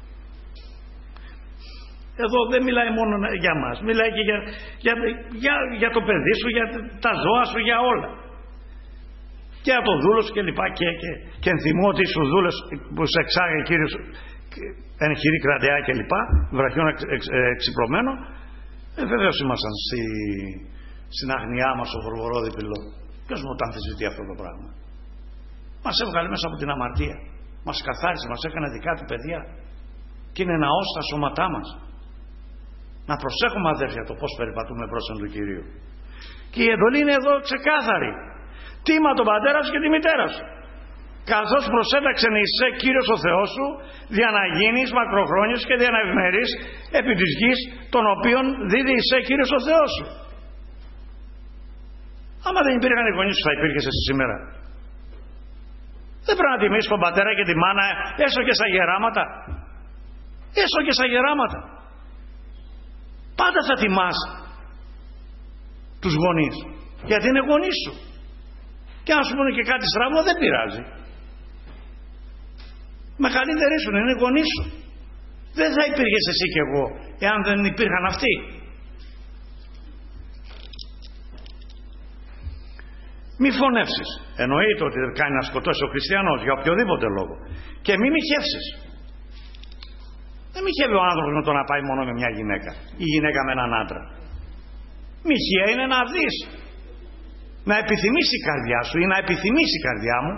Εδώ δεν μιλάει μόνο για μας. Μιλάει και για, για, για, για το παιδί σου, για τα ζώα σου, για όλα. Και από το δούλο σου και λοιπά. Και, και, και ενθυμώ ότι στους δούλες που σε εξάγει Κύριος εν χειρή κρατεά και λοιπά, βραχιόν εξ, εξ, εξυπλωμένο. Ε, βεβαίως ήμασταν στη, στην αγνιά μας, στο βορβορόδιπυλο. Ποιος μου το αμφισβητεί αυτό το πράγμα? Μας έβγαλε μέσα από την αμαρτία. Μας καθάρισε, μας έκανε δικά του παιδιά. Και είναι ναός στα σώματά μας. Να προσέχουμε, αδέρφια, το πώς περιπατούμε μπροστά του Κυρίου. Και η εντολή είναι εδώ ξεκάθαρη. Τίμα τον πατέρα σου και τη μητέρα σου. καθώς προσέταξεν Ιησέ Κύριος ο Θεός σου, για να γίνεις μακροχρόνιος και για να ευημερείς επί της γης, τον οποίον δίδει Ιησέ Κύριος ο Θεός σου. Άμα δεν υπήρχαν οι γονείς σου, θα υπήρχες εσύ σήμερα? Δεν πρέπει να τιμήσεις τον πατέρα και τη μάνα, έστω και στα γεράματα. Έστω και στα γεράματα. Πάντα θα τιμάς τους γονείς, γιατί είναι γονείς σου. Και αν σου πούνε και κάτι στραβό, δεν πειράζει. Μεγαλύτεροι σου είναι γονείς σου. Δεν θα υπήρχες εσύ και εγώ εάν δεν υπήρχαν αυτοί. Μη φωνεύσεις. Εννοείται ότι δεν κάνει να σκοτώσει ο χριστιανός για οποιοδήποτε λόγο. Και μη μοιχεύσεις. Δεν μοιχεύει ο άνθρωπος με το να πάει μόνο με μια γυναίκα ή γυναίκα με έναν άντρα. Μοιχεία είναι να δεις, να επιθυμήσει η καρδιά σου ή να επιθυμήσει η καρδιά μου.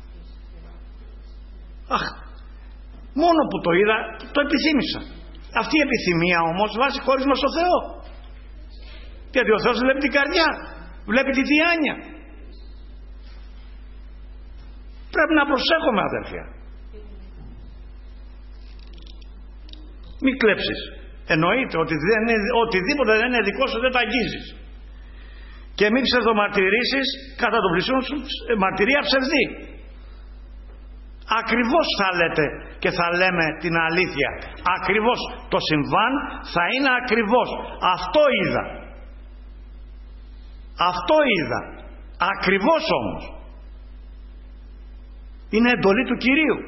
Αχ, μόνο που το είδα το επιθύμησα. Αυτή η επιθυμία όμως βάζει χώρισμα στο Θεό. Γιατί ο Θεός βλέπει την καρδιά, βλέπει τη διάνοια. Πρέπει να προσέχουμε, αδέρφια. Μην κλέψεις. Εννοείται ότι δεν είναι, οτιδήποτε δεν είναι δικό σου δεν τα αγγίζεις. Και μην ψευδομαρτυρήσεις κατά τον πλησίον σου μαρτυρία ψευδή. Ακριβώς θα λέτε και θα λέμε την αλήθεια. Ακριβώς το συμβάν θα είναι ακριβώς. Αυτό είδα. Αυτό είδα. Ακριβώς όμως. Είναι εντολή του Κυρίου.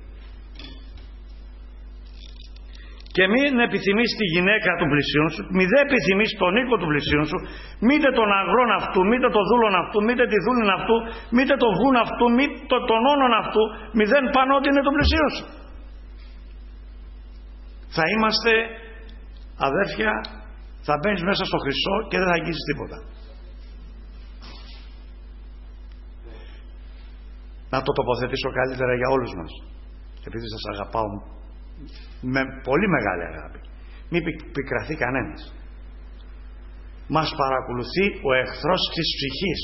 Και μην επιθυμείς τη γυναίκα του πλησίον σου, μη δε επιθυμείς τον οίκο του πλησίον σου, μήτε τον αγρόν αυτού, μήτε τον δούλον αυτού, μήτε τη δούλην αυτού, μήτε το βούν αυτού, μήτε τον όνον αυτού, μη δεν πάνω ότι είναι το πλησίον σου. Θα είμαστε, αδέρφια, θα μπαίνεις μέσα στο Χριστό και δεν θα αγγίσεις τίποτα. Να το τοποθετήσω καλύτερα για όλους μας, επειδή σας αγαπάω με πολύ μεγάλη αγάπη. Μην πικραθεί κανένας. Μας παρακολουθεί ο εχθρός της ψυχής.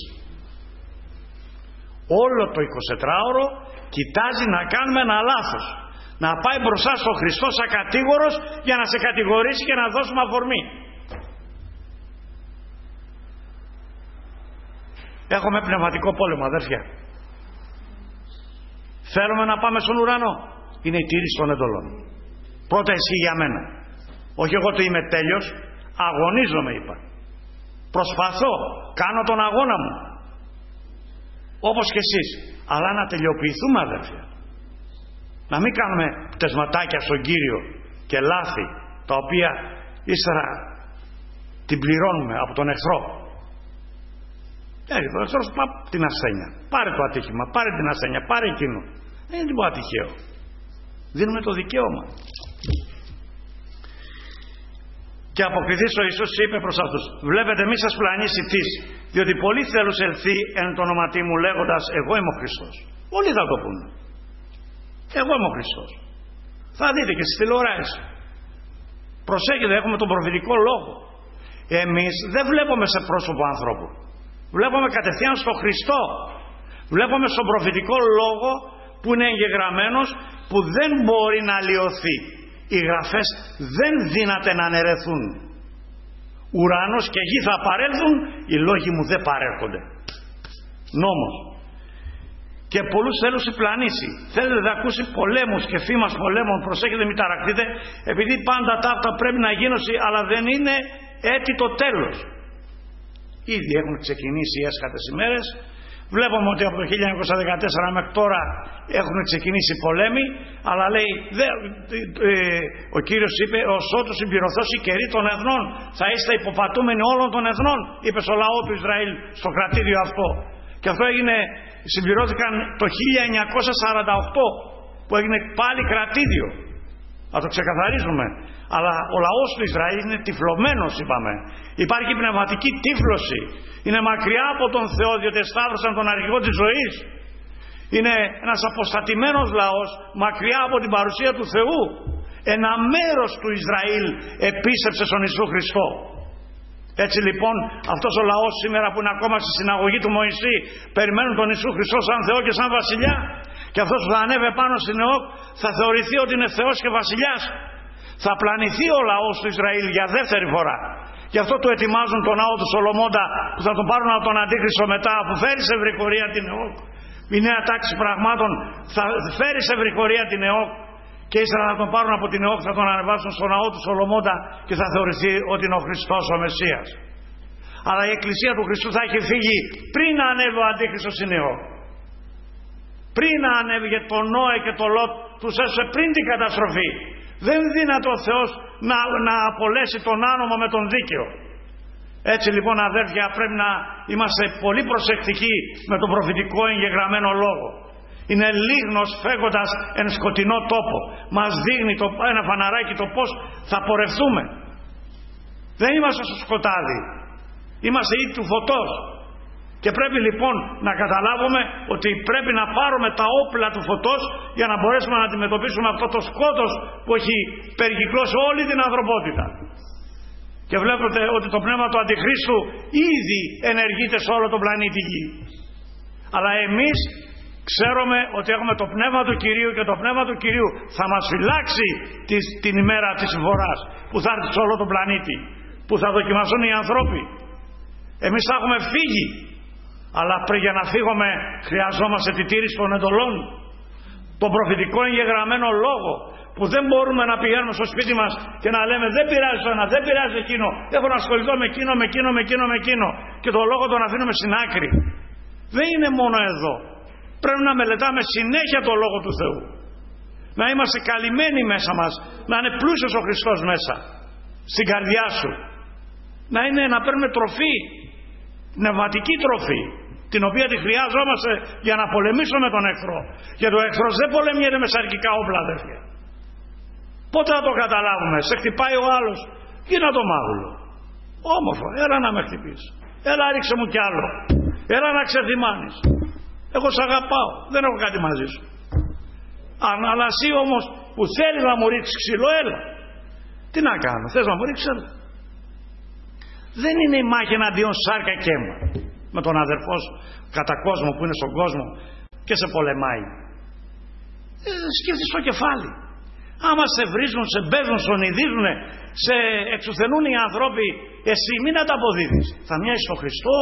Όλο το εικοσιτετράωρο κοιτάζει να κάνουμε ένα λάθος, να πάει μπροστά στο Χριστό σαν κατήγορος για να σε κατηγορήσει και να δώσουμε αφορμή. Έχουμε πνευματικό πόλεμο, αδέρφια. Θέλουμε να πάμε στον ουρανό. Είναι η τήρηση των εντολών. Πρώτα ισχύει για μένα. Όχι εγώ το είμαι τέλειος. Αγωνίζομαι, είπα. Προσπαθώ. Κάνω τον αγώνα μου. Όπως και εσείς. Αλλά να τελειοποιηθούμε, αδέρφια. Να μην κάνουμε πτεσματάκια στον Κύριο και λάθη, τα οποία ύστερα την πληρώνουμε από τον εχθρό. Έρχεται ο εχθρός, πάρε την ασθένεια. Πάρε το ατύχημα. Πάρε την ασθένεια. Πάρε εκείνο. Δεν είναι τίποτα τυχαίο. Δίνουμε το δικαίωμα. Και αποκριθείς ο Ιησούς είπε προς αυτούς: βλέπετε, μη σας πλανήσει τις, διότι πολλοί θέλουν ελθεί εν το όνοματί μου λέγοντας εγώ είμαι ο Χριστός. Πολλοί θα το πούνε. Εγώ είμαι ο Χριστός. Θα δείτε και στις τηλεοράσεις. Προσέχετε, έχουμε τον προφητικό λόγο. Εμείς δεν βλέπουμε σε πρόσωπο ανθρώπου. Βλέπουμε κατευθείαν στο Χριστό. Βλέπουμε στον προφητικό λόγο που είναι εγγεγραμμένος, που δεν μπορεί να αλλοιωθεί. Οι γραφές δεν δύναται να αναιρεθούν. Ουρανός και γη θα παρέλθουν, οι λόγοι μου δεν παρέρχονται. Νόμος. Και πολλούς θέλουν συμπλανήσει. Θέλετε να ακούσει πολέμους και φήμας πολέμων. Προσέχετε, μην ταρακτείτε, επειδή πάντα τα αυτά πρέπει να γίνουν, αλλά δεν είναι έτη το τέλος. Ήδη έχουν ξεκινήσει οι έσχατες ημέρες. Βλέπουμε ότι από το χίλια εννιακόσια δεκατέσσερα μέχρι τώρα έχουν ξεκινήσει πολέμοι, αλλά λέει, δε, ε, ο Κύριος είπε, ως ότου συμπληρωθώς η καιρή των εθνών, θα είστε υποπατούμενοι όλων των εθνών, είπε στο λαό του Ισραήλ στο κρατήδιο αυτό. Και αυτό έγινε, συμπληρώθηκαν το χίλια εννιακόσια σαράντα οκτώ, που έγινε πάλι κρατήδιο. Να το ξεκαθαρίζουμε. Αλλά ο λαός του Ισραήλ είναι τυφλωμένος, είπαμε. Υπάρχει πνευματική τύφλωση. Είναι μακριά από τον Θεό, διότι εσταύρωσαν τον αρχηγό της ζωής. Είναι ένας αποστατημένος λαός, μακριά από την παρουσία του Θεού. Ένα μέρος του Ισραήλ επίστεψε στον Ιησού Χριστό. Έτσι λοιπόν αυτός ο λαός σήμερα που είναι ακόμα στη συναγωγή του Μωυσή, περιμένουν τον Ιησού Χριστό σαν Θεό και σαν Βασιλιά. Και αυτός που θα ανέβει πάνω στην ΕΟΚ θα θεωρηθεί ότι είναι Θεός και βασιλιάς. Θα πλανηθεί ο λαός του Ισραήλ για δεύτερη φορά. Γι' αυτό του ετοιμάζουν τον ναό του Σολομώντα που θα τον πάρουν από τον Αντίχριστο μετά, αφού φέρει σε ευρυχωρία την ΕΟΚ. Η νέα τάξη πραγμάτων θα φέρει σε ευρυχωρία την ΕΟΚ και ύστερα θα τον πάρουν από την ΕΟΚ, θα τον ανεβάσουν στο ναό του Σολομώντα και θα θεωρηθεί ότι είναι ο Χριστός ο Μεσσίας. Αλλά η Εκκλησία του Χριστού θα έχει φύγει πριν να ανέβει ο Αντίχριστος στην ΕΟΚ. Πριν να ανέβει, γιατί τον Νόε και τον Λότ τους έσωσε πριν την καταστροφή. Δεν δύνατο ο Θεός να, να απολέσει τον άνομο με τον δίκαιο. Έτσι λοιπόν, αδέρφια, πρέπει να είμαστε πολύ προσεκτικοί με τον προφητικό εγγεγραμμένο λόγο. Είναι λίγνος φεύγοντας εν σκοτεινό τόπο. Μας δείχνει το, ένα φαναράκι το πώς θα πορευτούμε. Δεν είμαστε στο σκοτάδι. Είμαστε ήδη του φωτός. Και πρέπει λοιπόν να καταλάβουμε ότι πρέπει να πάρουμε τα όπλα του φωτός για να μπορέσουμε να αντιμετωπίσουμε αυτό το σκότος που έχει περικυκλώσει όλη την ανθρωπότητα. Και βλέπετε ότι το πνεύμα του Αντιχρίστου ήδη ενεργείται σε όλο τον πλανήτη Γη. Αλλά εμείς ξέρουμε ότι έχουμε το πνεύμα του Κυρίου και το πνεύμα του Κυρίου θα μας φυλάξει τις, την ημέρα της συμφοράς που θα έρθει σε όλο τον πλανήτη, που θα δοκιμαστούν οι άνθρωποι. Εμείς θα έχουμε φύγει, αλλά πριν για να φύγουμε χρειαζόμαστε τη τήρηση των εντολών, τον προφητικό εγγεγραμμένο λόγο, που δεν μπορούμε να πηγαίνουμε στο σπίτι μας και να λέμε δεν πειράζει το ένα, δεν πειράζει εκείνο, έχω να ασχοληθώ με εκείνο, με εκείνο, με εκείνο, με εκείνο και τον λόγο τον αφήνουμε στην άκρη. Δεν είναι μόνο εδώ. Πρέπει να μελετάμε συνέχεια τον Λόγο του Θεού. Να είμαστε καλυμμένοι μέσα μας, να είναι πλούσιος ο Χριστός μέσα στην καρδιά σου. Να είναι να παίρνουμε τροφή, πνευματική τροφή, την οποία τη χρειάζομαστε για να πολεμήσουμε τον εχθρό. Γιατί ο εχθρός δεν πολεμιέται με σαρκικά όπλα, αδέρφια. Πότε θα το καταλάβουμε? Σε χτυπάει ο άλλος, γίνα το μάγουλο. Όμορφα, έλα να με χτυπήσει. Έλα ρίξε μου κι άλλο. Έλα να ξεθυμάνεις. Εγώ σ' αγαπάω, δεν έχω κάτι μαζί σου. Αν αλλά εσύ όμως που θέλει να μου ρίξει ξύλο, έλα. Τι να κάνω, θες να μου ρίξει, έλα. Δεν είναι η μάχη εναντίον σάρκα και αίμα με τον αδερφό σου κατά κόσμο που είναι στον κόσμο και σε πολεμάει. Ε, σκέφτεσαι στο κεφάλι. Άμα σε βρίζουν, σε μπέζουν, σε ονειδίζουν, σε εξουθενούν οι άνθρωποι, εσύ μην να τα αποδίδεις. Θα μοιάζεις στον Χριστό,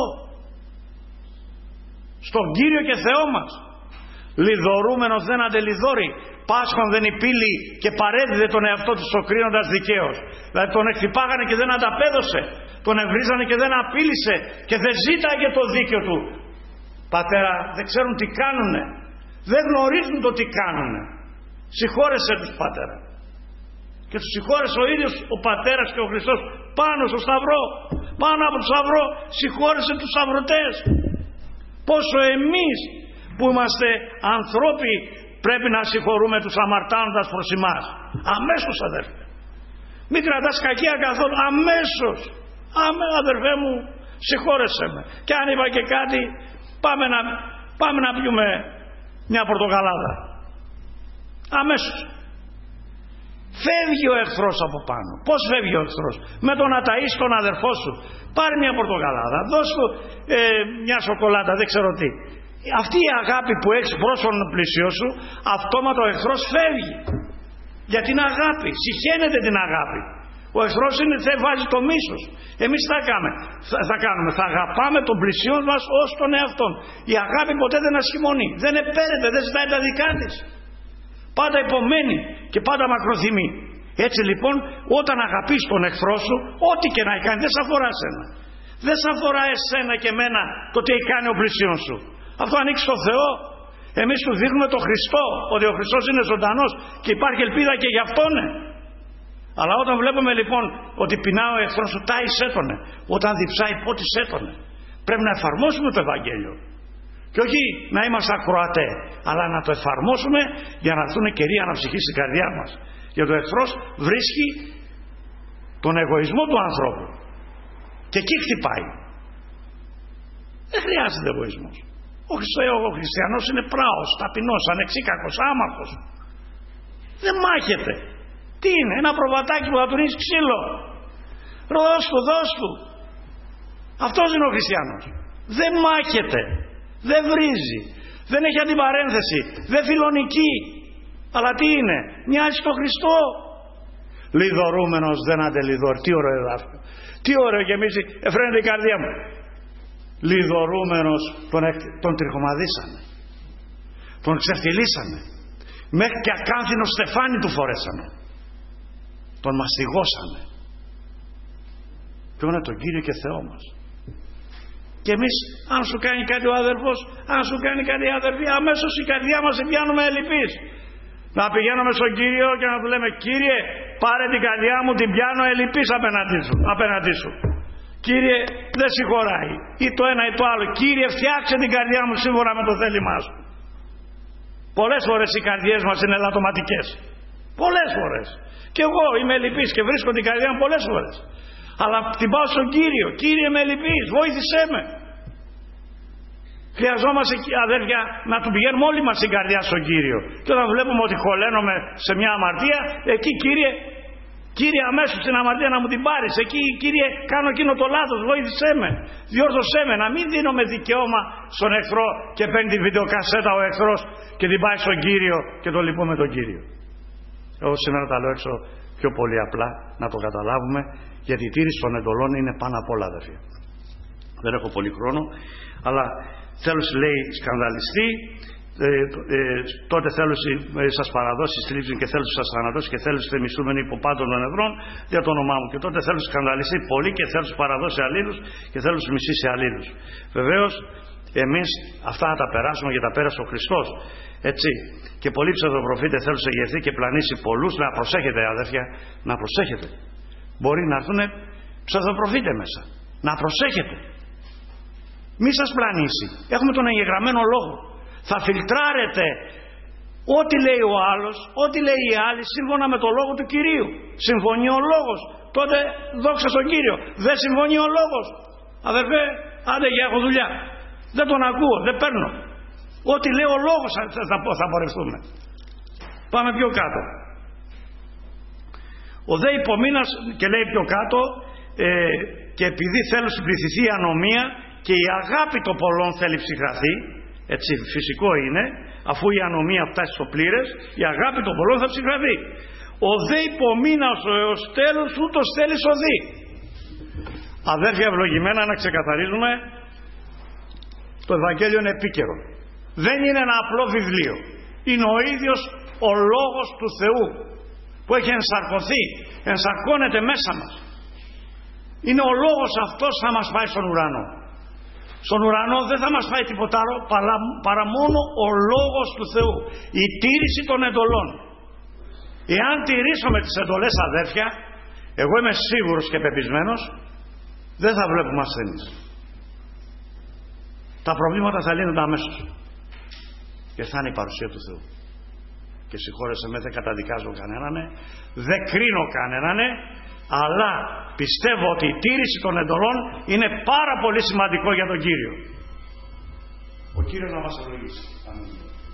στον Κύριο και Θεό μας. Λιδωρούμενος δεν αντελιδώρει, πάσχον δεν υπήλει και παρέδιδε τον εαυτό του ο κρίνοντας δικαίος. Δηλαδή τον εκτυπάγανε και δεν ανταπέδωσε, τον ευρίζανε και δεν απείλησε και δεν ζήταγε το δίκαιο του. Πατέρα, δεν ξέρουν τι κάνουνε, δεν γνωρίζουν το τι κάνουνε. Συγχώρεσέ τους, Πατέρα. Και τους συγχώρεσε ο ίδιος ο Πατέρας και ο Χριστός πάνω στο σταυρό, πάνω από το σταυρό. Συγχώρεσε τους σταυρωτές. Πόσο εμείς που είμαστε ανθρώποι πρέπει να συγχωρούμε τους αμαρτάνοντας προς εμάς. Αμέσως, αδερφέ. Μην κρατάς κακία καθόλου. Αμέσως. Αμέ, αδερφέ μου, συγχώρεσέ με. Και αν είπα και κάτι, πάμε να, πάμε να πιούμε μια πορτοκαλάδα. Αμέσως. Φεύγει ο εχθρός από πάνω. Πώς φεύγει ο εχθρός? Με το να ταΐσεις τον αδερφό σου. Πάρε μια πορτοκαλάδα, δώσ' του ε, μια σοκολάτα, δεν ξέρω τι. Αυτή η αγάπη που έχεις προς τον πλησιό σου, αυτόματα ο εχθρός φεύγει. Για την αγάπη, συχαίνεται την αγάπη. Ο εχθρός είναι, θα βάζει το μίσος. Εμείς τι θα κάνουμε? Θα, θα κάνουμε, θα αγαπάμε τον πλησιό μας ως τον εαυτόν. Η αγάπη ποτέ δεν ασχημονεί, δεν επέρεται, δεν ζητάει τα δικά της. Πάντα υπομένει και πάντα μακροθυμεί. Έτσι λοιπόν, όταν αγαπείς τον εχθρό σου, ό,τι και να κάνει, δεν σε αφορά εσένα. Δεν σε αφορά εσένα και εμένα το τι έχει κάνει ο πλησίον σου. Αυτό ανοίξει στο Θεό. Εμείς του δείχνουμε τον Χριστό, ότι ο Χριστός είναι ζωντανός και υπάρχει ελπίδα και γι' αυτόν. Αλλά όταν βλέπουμε λοιπόν ότι πεινά ο εχθρός σου, τάισέ τονε. Όταν διψάει, πότισέ τονε. Πρέπει να εφαρμόσουμε το Ευαγγέλιο. Και όχι να είμαστε ακροατέ, αλλά να το εφαρμόσουμε για να έρθουν καιροί αναψυχή στην καρδιά μας. Γιατί ο εχθρός βρίσκει τον εγωισμό του ανθρώπου και εκεί χτυπάει. Δεν χρειάζεται εγωισμός. Ο, ο χριστιανός είναι πράος, ταπεινός, ανεξίκακος, άμαχος. Δεν μάχεται. Τι είναι? Ένα προβατάκι που θα του ρίξει ξύλο. Δώσ' του, δώσ' του. Αυτός είναι ο χριστιανός. Δεν μάχεται. Δεν βρίζει. Δεν έχει αντιπαρένθεση. Δεν φιλονική. Αλλά τι είναι? Μοιάζει στο Χριστό. Λιδωρούμενος δεν αντελιδωρεί. Τι ωραίο εδάφιο. Τι ωραίο γεμίζει. Εφραίνεται η καρδία μου. Λιδωρούμενος τον, τον τριχομαδίσανε. Τον ξεφτυλίσανε. Μέχρι και ακάνθινο στεφάνι του φορέσανε. Τον μαστιγώσανε. Ποιο είναι τον Κύριο και Θεό μας. Και εμείς, αν σου κάνει κάτι ο αδερφός, αν σου κάνει κάτι η αδερφή, αμέσως η καρδιά μας πιάνουμε ελλειπής. Να πηγαίνουμε στον Κύριο και να του λέμε: Κύριε, πάρε την καρδιά μου, την πιάνω ελλειπής απέναντί σου, απέναντί σου. Κύριε, δεν συγχωράει. Ή το ένα ή το άλλο. Κύριε, φτιάξε την καρδιά μου σύμφωνα με το θέλημά σου. Πολλές φορές οι καρδιές μας είναι ελαττωματικές. Πολλές φορές. Και εγώ είμαι ελλειπής και βρίσκω την καρδιά μου πολλές φορές. Αλλά την πάω στον Κύριο. Κύριε, με ελλειπής, βοήθησέ με. Χρειαζόμαστε, αδέρφια, να του πηγαίνουμε όλοι μας την καρδιά στον Κύριο. Και όταν βλέπουμε ότι χωλένομαι σε μια αμαρτία, εκεί, Κύριε, Κύριε, αμέσως την αμαρτία να μου την πάρεις. Εκεί, Κύριε, κάνω εκείνο το λάθος, βοήθησέ με. Διόρθωσέ με. Να μην δίνουμε δικαίωμα στον εχθρό και παίρνει τη βιντεοκασέτα ο εχθρός και την πάει στον Κύριο και το λυπούμε τον Κύριο. Εγώ σήμερα τα λέω έξω πιο πολύ απλά, να το καταλάβουμε, γιατί η τήρηση των εντολών είναι πάνω απ' όλα, αδερφοί. Δεν έχω πολύ χρόνο, αλλά θέλος λέει σκανδαλιστή, ε, ε, τότε θέλος ε, σας παραδώσει στρίψουν και θέλος σας θανατώσει και θέλος θεμιστούμενοι υπό πάντων των εδρών για το όνομά μου, και τότε θέλος σκανδαλιστεί πολύ και θέλος παραδώσει αλλήλους και θέλος μισήσει αλλήλους. Βεβαίως εμείς αυτά θα τα περάσουμε, γιατί τα πέρασε ο Χριστός, έτσι. Και πολλοί ψευδοπροφήτες θέλουν σε ηγεθεί και πλανήσει πολλούς. Να προσέχετε, αδέρφια, να προσέχετε. Μπορεί να έρθουν ψευδοπροφήτες μέσα. Να προσέχετε. Μη σας πλανήσει. Έχουμε τον εγγεγραμμένο λόγο. Θα φιλτράρετε ό,τι λέει ο άλλος, ό,τι λέει οι άλλοι, σύμφωνα με το λόγο του Κυρίου. Συμφωνεί ο λόγος, τότε δόξα στον Κύριο. Δεν συμφωνεί ο λόγος, αδερφέ, άντε για έχω δουλειά. Δεν τον ακούω, δεν παίρνω. Ό,τι λέει ο λόγος θα, θα, θα πορευτούμε. Πάμε πιο κάτω. Ο δε υπομείνας, και λέει πιο κάτω, ε, και επειδή θέλω συμπληθηθεί η ανομία και η αγάπη των πολλών θέλει ψυχραθή, έτσι φυσικό είναι, αφού η ανομία φτάσει στο πλήρες, η αγάπη των πολλών θα ψυχραθεί. Ο δε υπομείνας έως τέλος ούτως θέλει σωθεί. Αδέρφια ευλογημένα, να ξεκαθαρίζουμε, το Ευαγγέλιο είναι επίκαιρο. Δεν είναι ένα απλό βιβλίο. Είναι ο ίδιος ο Λόγος του Θεού που έχει ενσαρκωθεί, ενσαρκώνεται μέσα μας. Είναι ο Λόγος αυτός θα μας πάει στον ουρανό. Στον ουρανό δεν θα μας πάει τίποτα άλλο παρά, παρά μόνο ο Λόγος του Θεού. Η τήρηση των εντολών. Εάν τηρήσουμε τις εντολές, αδέρφια, εγώ είμαι σίγουρος και πεπισμένος, δεν θα βλέπουμε ασθενείς. Τα προβλήματα θα λύνονται αμέσως. Και θα είναι η παρουσία του Θεού. Και συγχώρεσαι με, δεν καταδικάζω κανέναν, δεν κρίνω κανέναν, αλλά πιστεύω ότι η τήρηση των εντολών είναι πάρα πολύ σημαντικό για τον Κύριο. Ο Κύριος να μας ευλογήσει. Αμήν.